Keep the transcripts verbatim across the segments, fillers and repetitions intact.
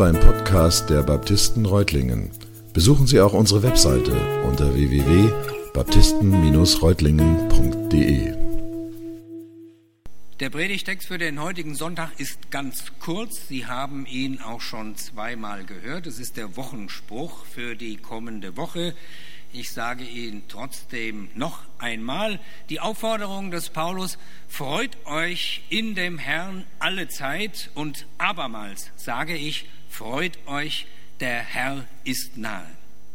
war ein Podcast der Baptisten Reutlingen. Besuchen Sie auch unsere Webseite unter w w w punkt baptisten Bindestrich reutlingen punkt d e. Der Predigtext für den heutigen Sonntag ist ganz kurz. Sie haben ihn auch schon zweimal gehört. Es ist der Wochenspruch für die kommende Woche. Ich sage Ihnen trotzdem noch einmal die Aufforderung des Paulus: Freut euch in dem Herrn alle Zeit, und abermals sage ich, freut euch, der Herr ist nahe.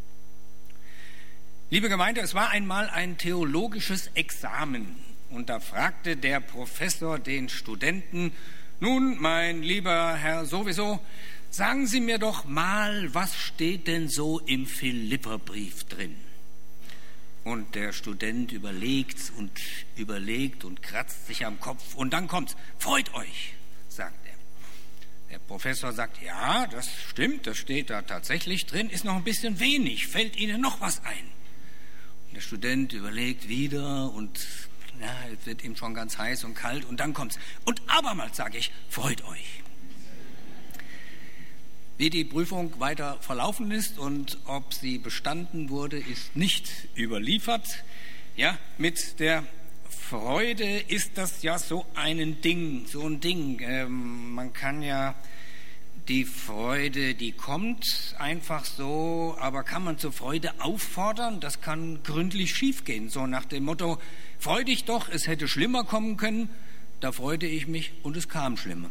Liebe Gemeinde, es war einmal ein theologisches Examen. Und da fragte der Professor den Studenten: Nun, mein lieber Herr sowieso, sagen Sie mir doch mal, was steht denn so im Philipperbrief drin? Und der Student überlegt und überlegt und kratzt sich am Kopf, und dann kommt's: Freut euch, sagt er. Der Professor sagt: Ja, das stimmt, das steht da tatsächlich drin, ist noch ein bisschen wenig, fällt Ihnen noch was ein? Und der Student überlegt wieder und ja, es wird ihm schon ganz heiß und kalt, und dann kommt's: Und abermals sage ich, freut euch. Wie die Prüfung weiter verlaufen ist und ob sie bestanden wurde, ist nicht überliefert. Ja, mit der Freude ist das ja so ein Ding, so ein Ding. Ähm, man kann ja die Freude, die kommt einfach so, aber kann man zur Freude auffordern? Das kann gründlich schiefgehen. So nach dem Motto: Freu dich doch, es hätte schlimmer kommen können. Da freute ich mich und es kam schlimmer.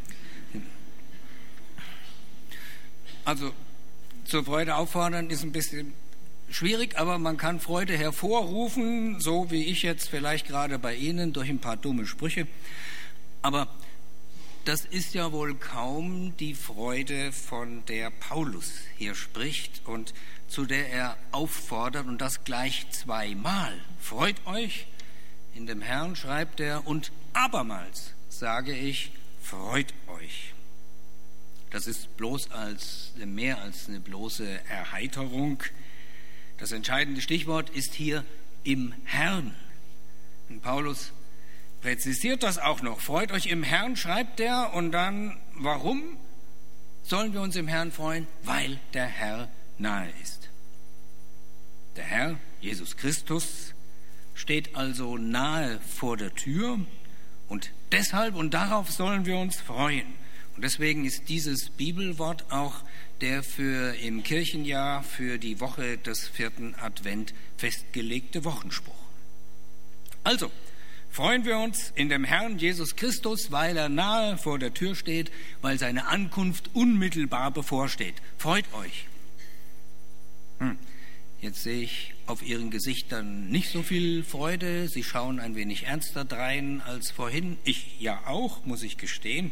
Also zur Freude auffordern ist ein bisschen schwierig, aber man kann Freude hervorrufen, so wie ich jetzt vielleicht gerade bei Ihnen durch ein paar dumme Sprüche. Aber das ist ja wohl kaum die Freude, von der Paulus hier spricht und zu der er auffordert, und das gleich zweimal. Freut euch in dem Herrn, schreibt er, und abermals sage ich, freut euch. Das ist bloß als, mehr als eine bloße Erheiterung. Das entscheidende Stichwort ist hier im Herrn. Und Paulus präzisiert das auch noch. Freut euch im Herrn, schreibt er, und dann, warum sollen wir uns im Herrn freuen? Weil der Herr nahe ist. Der Herr, Jesus Christus, steht also nahe vor der Tür, und deshalb und darauf sollen wir uns freuen. Und deswegen ist dieses Bibelwort auch der für im Kirchenjahr für die Woche des vierten Advent festgelegte Wochenspruch. Also, freuen wir uns in dem Herrn Jesus Christus, weil er nahe vor der Tür steht, weil seine Ankunft unmittelbar bevorsteht. Freut euch. Hm. Jetzt sehe ich auf Ihren Gesichtern nicht so viel Freude. Sie schauen ein wenig ernster drein als vorhin. Ich ja auch, muss ich gestehen.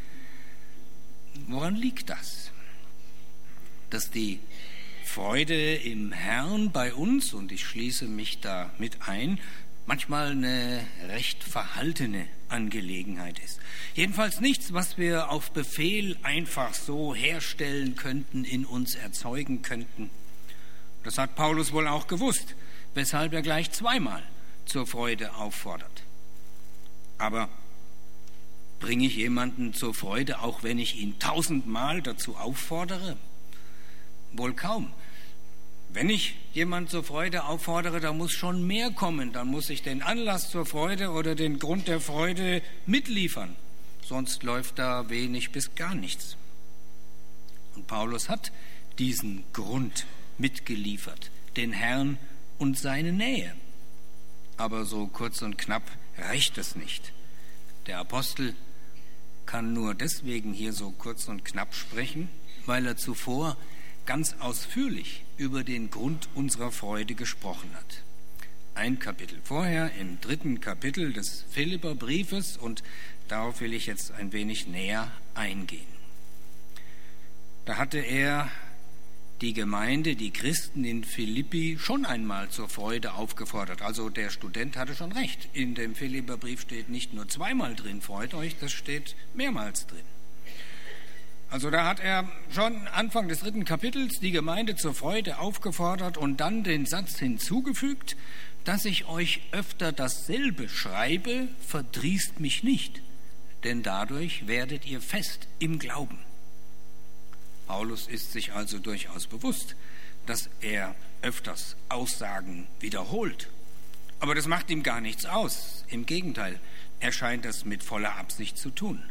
Woran liegt das? Dass die Freude im Herrn bei uns, und ich schließe mich da mit ein, manchmal eine recht verhaltene Angelegenheit ist. Jedenfalls nichts, was wir auf Befehl einfach so herstellen könnten, in uns erzeugen könnten. Das hat Paulus wohl auch gewusst, weshalb er gleich zweimal zur Freude auffordert. Aber bringe ich jemanden zur Freude, auch wenn ich ihn tausendmal dazu auffordere? Wohl kaum. Wenn ich jemanden zur Freude auffordere, da muss schon mehr kommen. Dann muss ich den Anlass zur Freude oder den Grund der Freude mitliefern. Sonst läuft da wenig bis gar nichts. Und Paulus hat diesen Grund mitgeliefert, den Herrn und seine Nähe. Aber so kurz und knapp reicht es nicht. Der Apostel kann nur deswegen hier so kurz und knapp sprechen, weil er zuvor ganz ausführlich über den Grund unserer Freude gesprochen hat. Ein Kapitel vorher, im dritten Kapitel des Philipperbriefes, und darauf will ich jetzt ein wenig näher eingehen. Da hatte er die Gemeinde, die Christen in Philippi schon einmal zur Freude aufgefordert. Also der Student hatte schon recht. In dem Philipperbrief steht nicht nur zweimal drin, freut euch, das steht mehrmals drin. Also da hat er schon Anfang des dritten Kapitels die Gemeinde zur Freude aufgefordert und dann den Satz hinzugefügt: Dass ich euch öfter dasselbe schreibe, verdrießt mich nicht, denn dadurch werdet ihr fest im Glauben. Paulus ist sich also durchaus bewusst, dass er öfters Aussagen wiederholt. Aber das macht ihm gar nichts aus. Im Gegenteil, er scheint das mit voller Absicht zu tun.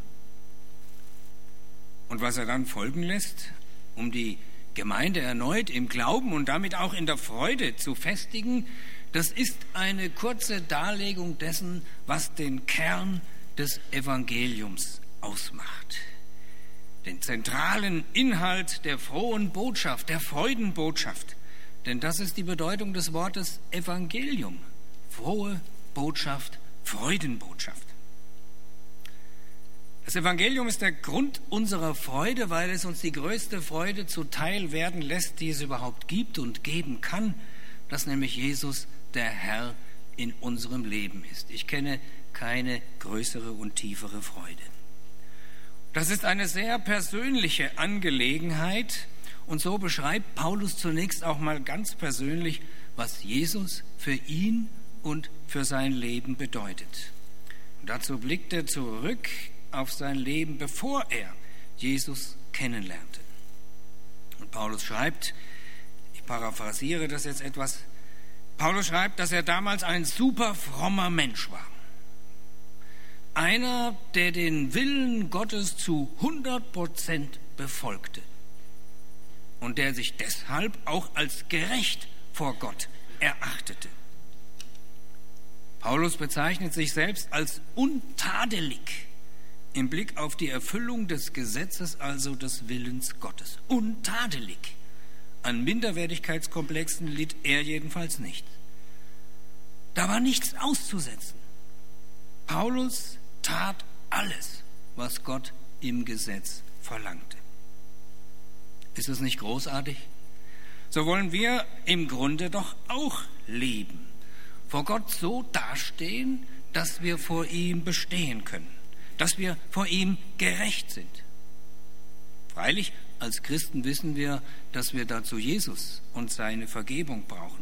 Und was er dann folgen lässt, um die Gemeinde erneut im Glauben und damit auch in der Freude zu festigen, das ist eine kurze Darlegung dessen, was den Kern des Evangeliums ausmacht. Den zentralen Inhalt der frohen Botschaft, der Freudenbotschaft. Denn das ist die Bedeutung des Wortes Evangelium. Frohe Botschaft, Freudenbotschaft. Das Evangelium ist der Grund unserer Freude, weil es uns die größte Freude zuteil werden lässt, die es überhaupt gibt und geben kann, dass nämlich Jesus der Herr in unserem Leben ist. Ich kenne keine größere und tiefere Freude. Das ist eine sehr persönliche Angelegenheit und so beschreibt Paulus zunächst auch mal ganz persönlich, was Jesus für ihn und für sein Leben bedeutet. Und dazu blickt er zurück auf sein Leben, bevor er Jesus kennenlernte. Und Paulus schreibt, ich paraphrasiere das jetzt etwas, Paulus schreibt, dass er damals ein super frommer Mensch war. Einer, der den Willen Gottes zu hundert Prozent befolgte und der sich deshalb auch als gerecht vor Gott erachtete. Paulus bezeichnet sich selbst als untadelig im Blick auf die Erfüllung des Gesetzes, also des Willens Gottes. Untadelig. An Minderwertigkeitskomplexen litt er jedenfalls nicht. Da war nichts auszusetzen. Paulus tat alles, was Gott im Gesetz verlangte. Ist es nicht großartig? So wollen wir im Grunde doch auch leben. Vor Gott so dastehen, dass wir vor ihm bestehen können, dass wir vor ihm gerecht sind. Freilich, als Christen wissen wir, dass wir dazu Jesus und seine Vergebung brauchen.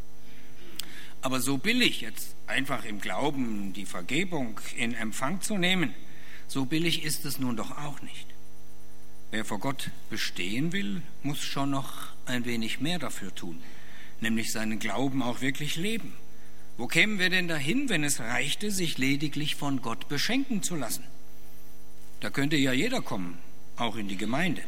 Aber so billig, jetzt einfach im Glauben die Vergebung in Empfang zu nehmen, so billig ist es nun doch auch nicht. Wer vor Gott bestehen will, muss schon noch ein wenig mehr dafür tun, nämlich seinen Glauben auch wirklich leben. Wo kämen wir denn dahin, wenn es reichte, sich lediglich von Gott beschenken zu lassen? Da könnte ja jeder kommen, auch in die Gemeinde.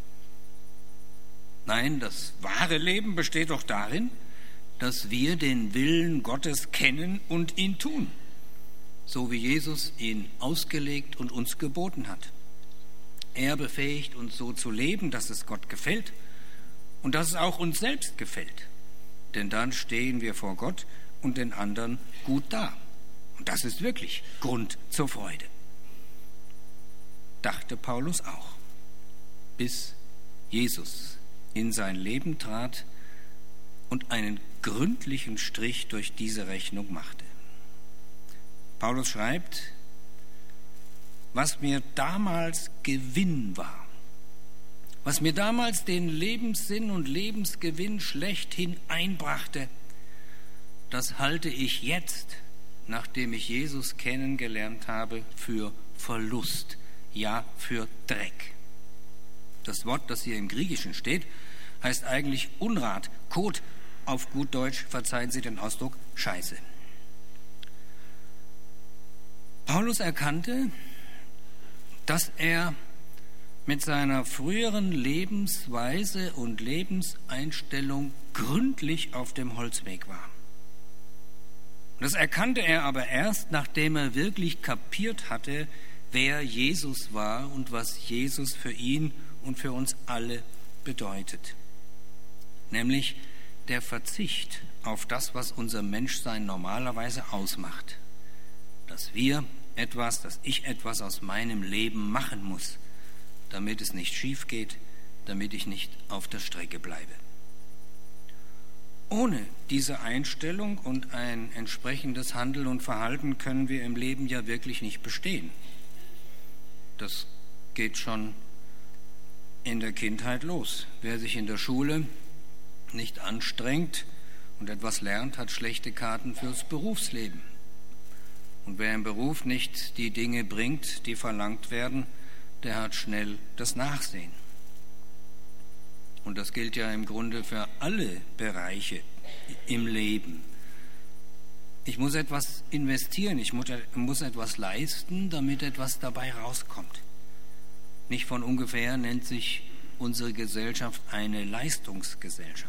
Nein, das wahre Leben besteht doch darin, dass wir den Willen Gottes kennen und ihn tun, so wie Jesus ihn ausgelegt und uns geboten hat. Er befähigt uns so zu leben, dass es Gott gefällt und dass es auch uns selbst gefällt. Denn dann stehen wir vor Gott und den anderen gut da. Und das ist wirklich Grund zur Freude. Dachte Paulus auch, bis Jesus in sein Leben trat und einen gründlichen Strich durch diese Rechnung machte. Paulus schreibt, was mir damals Gewinn war, was mir damals den Lebenssinn und Lebensgewinn schlechthin einbrachte, das halte ich jetzt, nachdem ich Jesus kennengelernt habe, für Verlust, ja für Dreck. Das Wort, das hier im Griechischen steht, heißt eigentlich Unrat, Kot, auf gut Deutsch, verzeihen Sie den Ausdruck, Scheiße. Paulus erkannte, dass er mit seiner früheren Lebensweise und Lebenseinstellung gründlich auf dem Holzweg war. Das erkannte er aber erst, nachdem er wirklich kapiert hatte, wer Jesus war und was Jesus für ihn und für uns alle bedeutet. Nämlich der Verzicht auf das, was unser Menschsein normalerweise ausmacht. Dass wir etwas, dass ich etwas aus meinem Leben machen muss, damit es nicht schief geht, damit ich nicht auf der Strecke bleibe. Ohne diese Einstellung und ein entsprechendes Handeln und Verhalten können wir im Leben ja wirklich nicht bestehen. Das geht schon in der Kindheit los. Wer sich in der Schule nicht anstrengt und etwas lernt, hat schlechte Karten fürs Berufsleben. Und wer im Beruf nicht die Dinge bringt, die verlangt werden, der hat schnell das Nachsehen. Und das gilt ja im Grunde für alle Bereiche im Leben. Ich muss etwas investieren, ich muss etwas leisten, damit etwas dabei rauskommt. Nicht von ungefähr nennt sich unsere Gesellschaft eine Leistungsgesellschaft.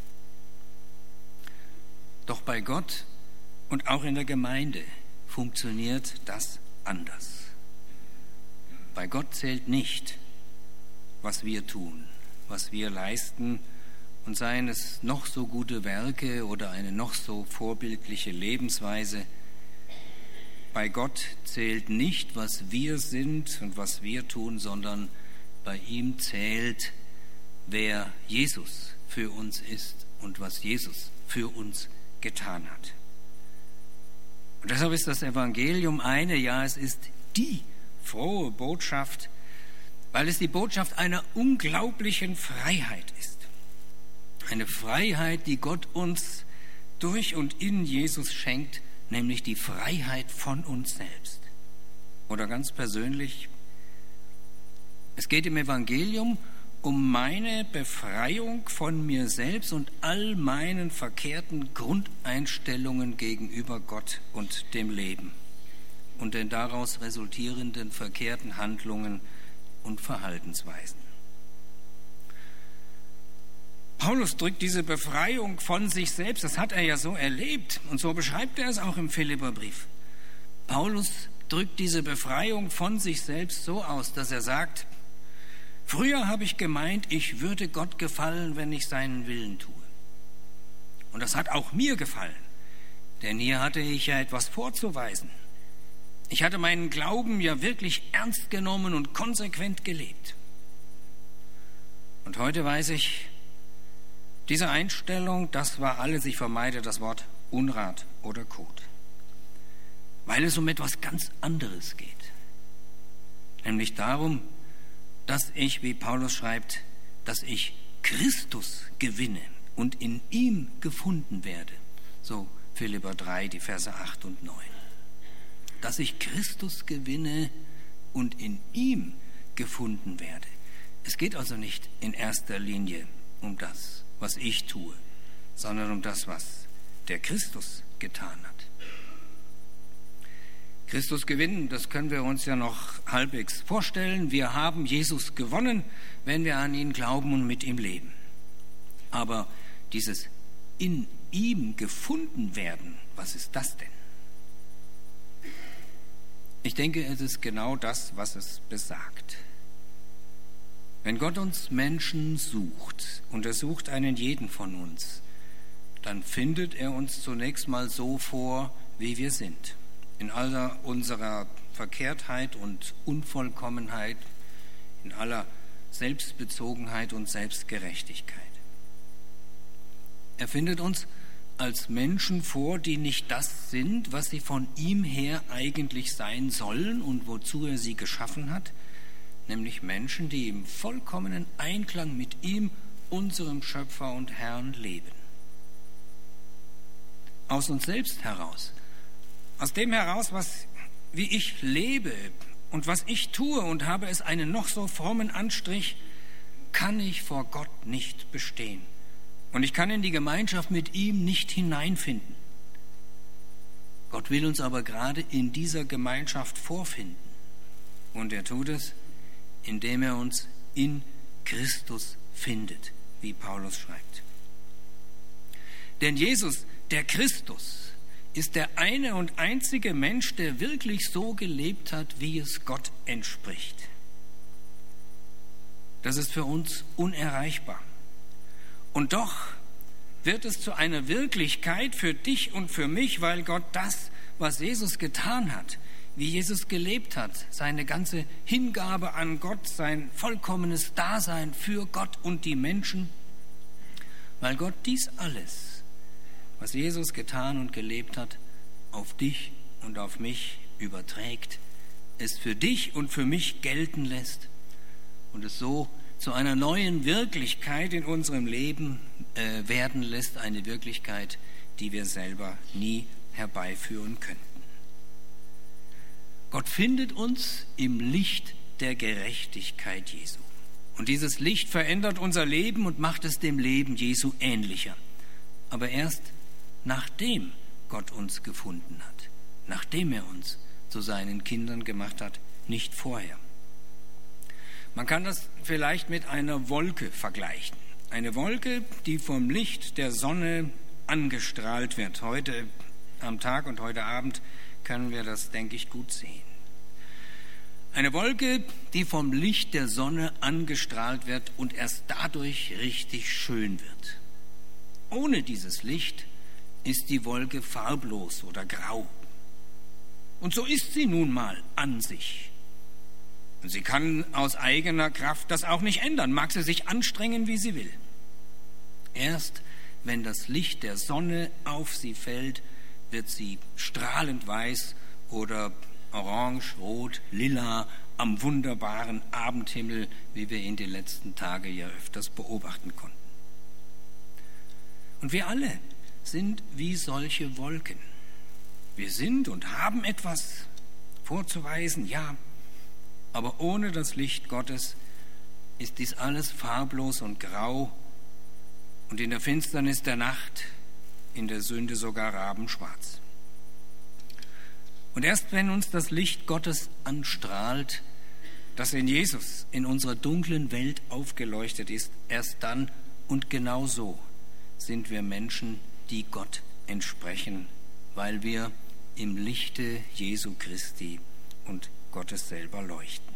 Doch bei Gott und auch in der Gemeinde funktioniert das anders. Bei Gott zählt nicht, was wir tun, was wir leisten, und seien es noch so gute Werke oder eine noch so vorbildliche Lebensweise. Bei Gott zählt nicht, was wir sind und was wir tun, sondern bei ihm zählt, wer Jesus für uns ist und was Jesus für uns getan hat. Und deshalb ist das Evangelium eine, ja, es ist die frohe Botschaft, weil es die Botschaft einer unglaublichen Freiheit ist. Eine Freiheit, die Gott uns durch und in Jesus schenkt, nämlich die Freiheit von uns selbst. Oder ganz persönlich, es geht im Evangelium um meine Befreiung von mir selbst und all meinen verkehrten Grundeinstellungen gegenüber Gott und dem Leben und den daraus resultierenden verkehrten Handlungen und Verhaltensweisen. Paulus drückt diese Befreiung von sich selbst, das hat er ja so erlebt und so beschreibt er es auch im Philipperbrief. Paulus drückt diese Befreiung von sich selbst so aus, dass er sagt, früher habe ich gemeint, ich würde Gott gefallen, wenn ich seinen Willen tue. Und das hat auch mir gefallen, denn hier hatte ich ja etwas vorzuweisen. Ich hatte meinen Glauben ja wirklich ernst genommen und konsequent gelebt. Und heute weiß ich, diese Einstellung, das war alles, ich vermeide das Wort Unrat oder Kot, weil es um etwas ganz anderes geht. Nämlich darum, dass ich, wie Paulus schreibt, dass ich Christus gewinne und in ihm gefunden werde. So Philipper drei, die Verse acht und neun. Dass ich Christus gewinne und in ihm gefunden werde. Es geht also nicht in erster Linie um das, was ich tue, sondern um das, was der Christus getan hat. Christus gewinnen, das können wir uns ja noch halbwegs vorstellen. Wir haben Jesus gewonnen, wenn wir an ihn glauben und mit ihm leben. Aber dieses in ihm gefunden werden, was ist das denn? Ich denke, es ist genau das, was es besagt. Wenn Gott uns Menschen sucht, und er sucht einen jeden von uns, dann findet er uns zunächst mal so vor, wie wir sind. In aller unserer Verkehrtheit und Unvollkommenheit, in aller Selbstbezogenheit und Selbstgerechtigkeit. Er findet uns als Menschen vor, die nicht das sind, was sie von ihm her eigentlich sein sollen und wozu er sie geschaffen hat, nämlich Menschen, die im vollkommenen Einklang mit ihm, unserem Schöpfer und Herrn, leben. Aus uns selbst heraus, aus dem heraus, was, wie ich lebe und was ich tue und habe es einen noch so frommen Anstrich, kann ich vor Gott nicht bestehen. Und ich kann in die Gemeinschaft mit ihm nicht hineinfinden. Gott will uns aber gerade in dieser Gemeinschaft vorfinden. Und er tut es, indem er uns in Christus findet, wie Paulus schreibt. Denn Jesus, der Christus, ist der eine und einzige Mensch, der wirklich so gelebt hat, wie es Gott entspricht. Das ist für uns unerreichbar. Und doch wird es zu einer Wirklichkeit für dich und für mich, weil Gott das, was Jesus getan hat, wie Jesus gelebt hat, seine ganze Hingabe an Gott, sein vollkommenes Dasein für Gott und die Menschen, weil Gott dies alles, was Jesus getan und gelebt hat, auf dich und auf mich überträgt, es für dich und für mich gelten lässt und es so zu einer neuen Wirklichkeit in unserem Leben äh, werden lässt, eine Wirklichkeit, die wir selber nie herbeiführen könnten. Gott findet uns im Licht der Gerechtigkeit Jesu. Und dieses Licht verändert unser Leben und macht es dem Leben Jesu ähnlicher. Aber erst nachdem Gott uns gefunden hat, nachdem er uns zu seinen Kindern gemacht hat, nicht vorher. Man kann das vielleicht mit einer Wolke vergleichen. Eine Wolke, die vom Licht der Sonne angestrahlt wird. Heute am Tag und heute Abend können wir das, denke ich, gut sehen. Eine Wolke, die vom Licht der Sonne angestrahlt wird und erst dadurch richtig schön wird. Ohne dieses Licht ist die Wolke farblos oder grau. Und so ist sie nun mal an sich. Und sie kann aus eigener Kraft das auch nicht ändern, mag sie sich anstrengen, wie sie will. Erst wenn das Licht der Sonne auf sie fällt, wird sie strahlend weiß oder orange, rot, lila am wunderbaren Abendhimmel, wie wir ihn die letzten Tage ja öfters beobachten konnten. Und wir alle sind wie solche Wolken. Wir sind und haben etwas vorzuweisen, ja, aber ohne das Licht Gottes ist dies alles farblos und grau und in der Finsternis der Nacht, in der Sünde sogar rabenschwarz. Und erst wenn uns das Licht Gottes anstrahlt, das in Jesus in unserer dunklen Welt aufgeleuchtet ist, erst dann und genau so sind wir Menschen, die Gott entsprechen, weil wir im Lichte Jesu Christi und Gottes selber leuchten.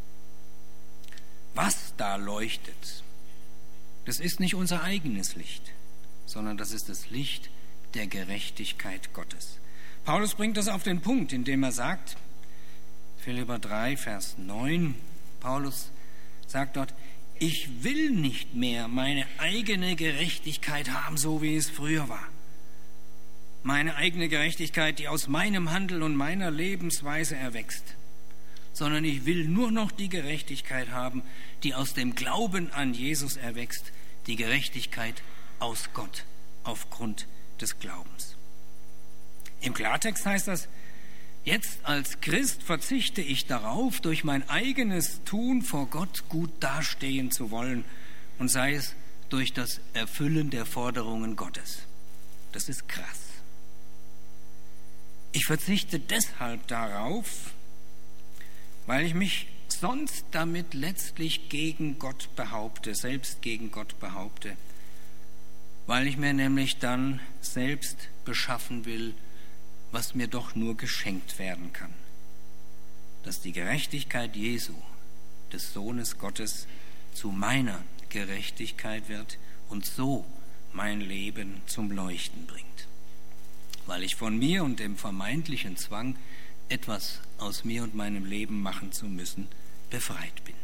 Was da leuchtet, das ist nicht unser eigenes Licht, sondern das ist das Licht der Gerechtigkeit Gottes. Paulus bringt das auf den Punkt, indem er sagt, Philipper drei, Vers neun, Paulus sagt dort, ich will nicht mehr meine eigene Gerechtigkeit haben, so wie es früher war. Meine eigene Gerechtigkeit, die aus meinem Handeln und meiner Lebensweise erwächst, sondern ich will nur noch die Gerechtigkeit haben, die aus dem Glauben an Jesus erwächst, die Gerechtigkeit aus Gott aufgrund des Glaubens. Im Klartext heißt das, jetzt als Christ verzichte ich darauf, durch mein eigenes Tun vor Gott gut dastehen zu wollen und sei es durch das Erfüllen der Forderungen Gottes. Das ist krass. Ich verzichte deshalb darauf, weil ich mich sonst damit letztlich gegen Gott behaupte, selbst gegen Gott behaupte, weil ich mir nämlich dann selbst beschaffen will, was mir doch nur geschenkt werden kann. Dass die Gerechtigkeit Jesu, des Sohnes Gottes, zu meiner Gerechtigkeit wird und so mein Leben zum Leuchten bringt. Weil ich von mir und dem vermeintlichen Zwang, etwas aus mir und meinem Leben machen zu müssen, befreit bin.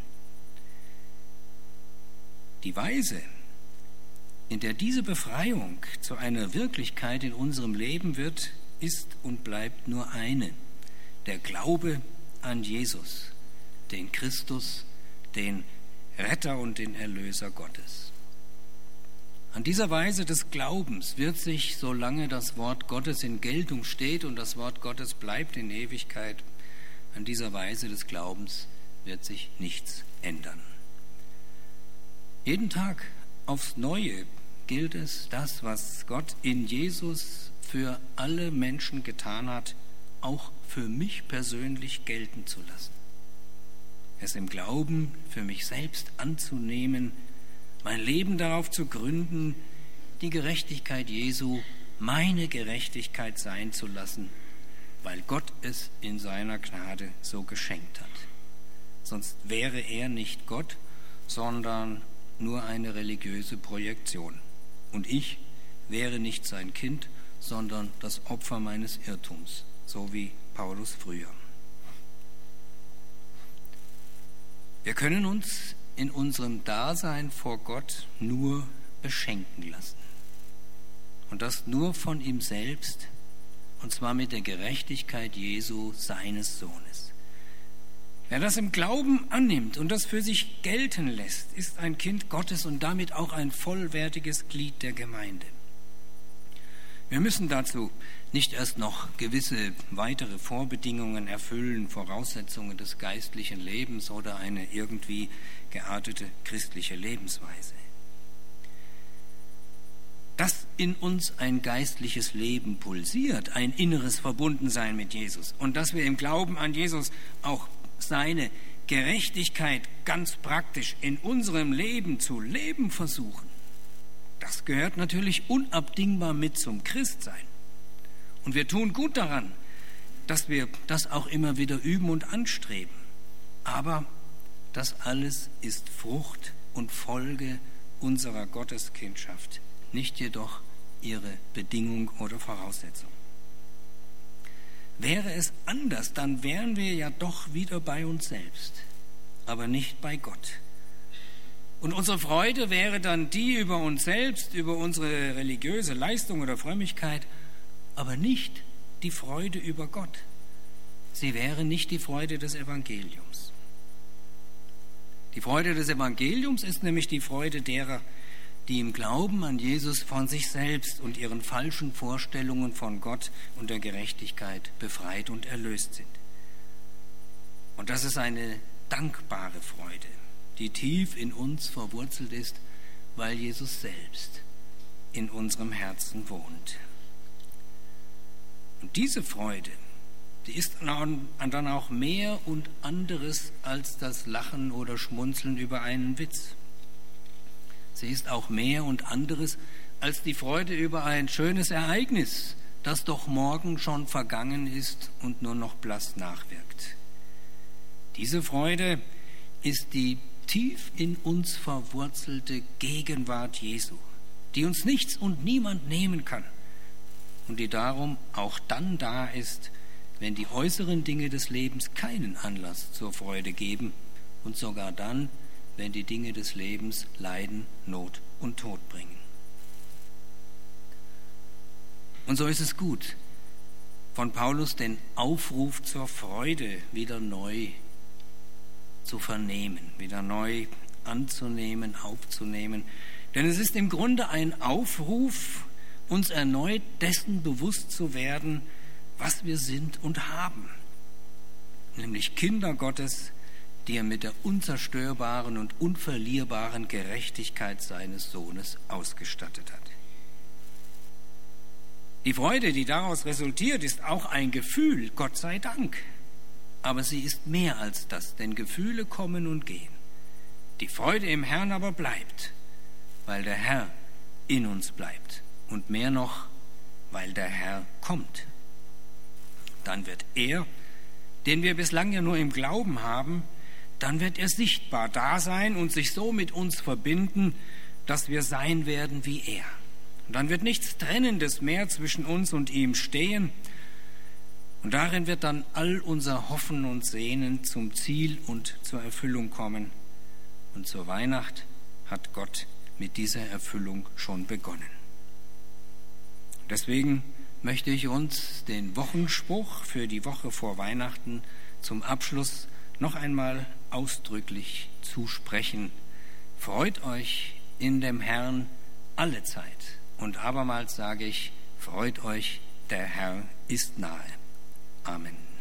Die Weise, in der diese Befreiung zu einer Wirklichkeit in unserem Leben wird, ist und bleibt nur eine: der Glaube an Jesus, den Christus, den Retter und den Erlöser Gottes. An dieser Weise des Glaubens wird sich, solange das Wort Gottes in Geltung steht und das Wort Gottes bleibt in Ewigkeit, an dieser Weise des Glaubens wird sich nichts ändern. Jeden Tag aufs Neue gilt es, das, was Gott in Jesus für alle Menschen getan hat, auch für mich persönlich gelten zu lassen. Es im Glauben für mich selbst anzunehmen, mein Leben darauf zu gründen, die Gerechtigkeit Jesu meine Gerechtigkeit sein zu lassen, weil Gott es in seiner Gnade so geschenkt hat. Sonst wäre er nicht Gott, sondern nur eine religiöse Projektion. Und ich wäre nicht sein Kind, sondern das Opfer meines Irrtums, so wie Paulus früher. Wir können uns in unserem Dasein vor Gott nur beschenken lassen. Und das nur von ihm selbst, und zwar mit der Gerechtigkeit Jesu, seines Sohnes. Wer das im Glauben annimmt und das für sich gelten lässt, ist ein Kind Gottes und damit auch ein vollwertiges Glied der Gemeinde. Wir müssen dazu nicht erst noch gewisse weitere Vorbedingungen erfüllen, Voraussetzungen des geistlichen Lebens oder eine irgendwie geartete christliche Lebensweise. Dass in uns ein geistliches Leben pulsiert, ein inneres Verbundensein mit Jesus und dass wir im Glauben an Jesus auch seine Gerechtigkeit ganz praktisch in unserem Leben zu leben versuchen, das gehört natürlich unabdingbar mit zum Christsein. Und wir tun gut daran, dass wir das auch immer wieder üben und anstreben. Aber das alles ist Frucht und Folge unserer Gotteskindschaft, nicht jedoch ihre Bedingung oder Voraussetzung. Wäre es anders, dann wären wir ja doch wieder bei uns selbst, aber nicht bei Gott. Und unsere Freude wäre dann die über uns selbst, über unsere religiöse Leistung oder Frömmigkeit, aber nicht die Freude über Gott. Sie wäre nicht die Freude des Evangeliums. Die Freude des Evangeliums ist nämlich die Freude derer, die im Glauben an Jesus von sich selbst und ihren falschen Vorstellungen von Gott und der Gerechtigkeit befreit und erlöst sind. Und das ist eine dankbare Freude, die tief in uns verwurzelt ist, weil Jesus selbst in unserem Herzen wohnt. Und diese Freude, die ist dann auch mehr und anderes als das Lachen oder Schmunzeln über einen Witz. Sie ist auch mehr und anderes als die Freude über ein schönes Ereignis, das doch morgen schon vergangen ist und nur noch blass nachwirkt. Diese Freude ist die tief in uns verwurzelte Gegenwart Jesu, die uns nichts und niemand nehmen kann und die darum auch dann da ist, wenn die äußeren Dinge des Lebens keinen Anlass zur Freude geben und sogar dann, wenn die Dinge des Lebens Leiden, Not und Tod bringen. Und so ist es gut, von Paulus den Aufruf zur Freude wieder neu zu vernehmen, wieder neu anzunehmen, aufzunehmen. Denn es ist im Grunde ein Aufruf, uns erneut dessen bewusst zu werden, was wir sind und haben, nämlich Kinder Gottes, die er mit der unzerstörbaren und unverlierbaren Gerechtigkeit seines Sohnes ausgestattet hat. Die Freude, die daraus resultiert, ist auch ein Gefühl, Gott sei Dank. Aber sie ist mehr als das, denn Gefühle kommen und gehen. Die Freude im Herrn aber bleibt, weil der Herr in uns bleibt. Und mehr noch, weil der Herr kommt. Dann wird er, den wir bislang ja nur im Glauben haben, dann wird er sichtbar da sein und sich so mit uns verbinden, dass wir sein werden wie er. Und dann wird nichts Trennendes mehr zwischen uns und ihm stehen. Und darin wird dann all unser Hoffen und Sehnen zum Ziel und zur Erfüllung kommen. Und zur Weihnacht hat Gott mit dieser Erfüllung schon begonnen. Deswegen möchte ich uns den Wochenspruch für die Woche vor Weihnachten zum Abschluss noch einmal ausdrücklich zusprechen. Freut euch in dem Herrn alle Zeit. Und abermals sage ich, freut euch, der Herr ist nahe. Amen.